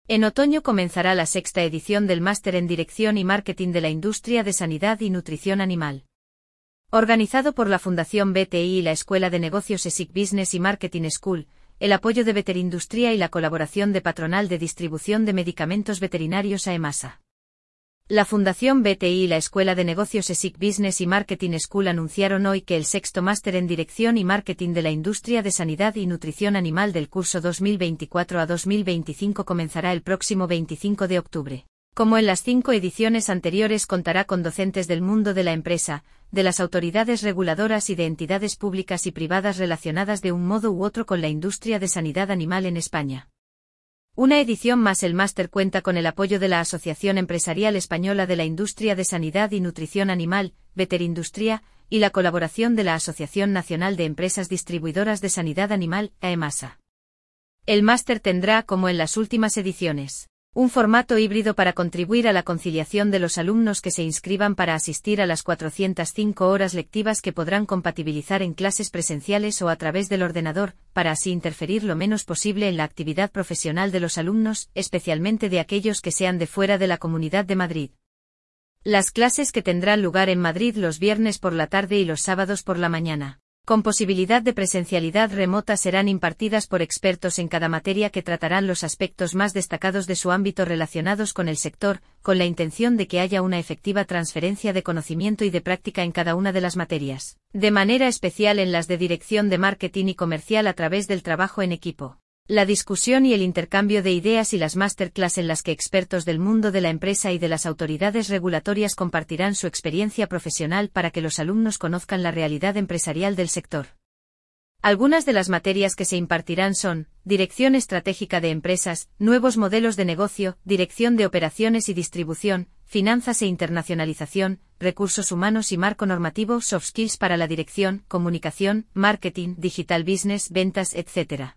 En otoño comenzará la sexta edición del Máster en Dirección y Marketing de la Industria de Sanidad y Nutrición Animal. Organizado por la Fundación BTI y la Escuela de Negocios ESIC Business y Marketing School, el apoyo de Veterindustria y la colaboración de Patronal de Distribución de Medicamentos Veterinarios AEMASA. La Fundación BTI y la Escuela de Negocios ESIC Business y Marketing School anunciaron hoy que el sexto Máster en Dirección y Marketing de la Industria de Sanidad y Nutrición Animal del curso 2024 a 2025 comenzará el próximo 25 de octubre. Como en las 5 ediciones anteriores, contará con docentes del mundo de la empresa, de las autoridades reguladoras y de entidades públicas y privadas relacionadas de un modo u otro con la industria de sanidad animal en España. Una edición más. El máster cuenta con el apoyo de la Asociación Empresarial Española de la Industria de Sanidad y Nutrición Animal, Veterindustria, y la colaboración de la Asociación Nacional de Empresas Distribuidoras de Sanidad Animal, AEMASA. El máster tendrá, como en las últimas ediciones, un formato híbrido para contribuir a la conciliación de los alumnos que se inscriban para asistir a las 405 horas lectivas que podrán compatibilizar en clases presenciales o a través del ordenador, para así interferir lo menos posible en la actividad profesional de los alumnos, especialmente de aquellos que sean de fuera de la Comunidad de Madrid. Las clases que tendrán lugar en Madrid los viernes por la tarde y los sábados por la mañana, con posibilidad de presencialidad remota, serán impartidas por expertos en cada materia que tratarán los aspectos más destacados de su ámbito relacionados con el sector, con la intención de que haya una efectiva transferencia de conocimiento y de práctica en cada una de las materias, de manera especial en las de dirección de marketing y comercial a través del trabajo en equipo, la discusión y el intercambio de ideas y las masterclass en las que expertos del mundo de la empresa y de las autoridades regulatorias compartirán su experiencia profesional para que los alumnos conozcan la realidad empresarial del sector. Algunas de las materias que se impartirán son: dirección estratégica de empresas, nuevos modelos de negocio, dirección de operaciones y distribución, finanzas e internacionalización, recursos humanos y marco normativo, soft skills para la dirección, comunicación, marketing, digital business, ventas, etc.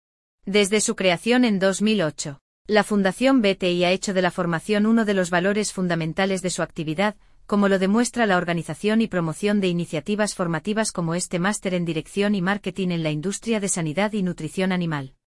Desde su creación en 2008, la Fundación BTI ha hecho de la formación uno de los valores fundamentales de su actividad, como lo demuestra la organización y promoción de iniciativas formativas como este Máster en Dirección y Marketing en la Industria de Sanidad y Nutrición Animal.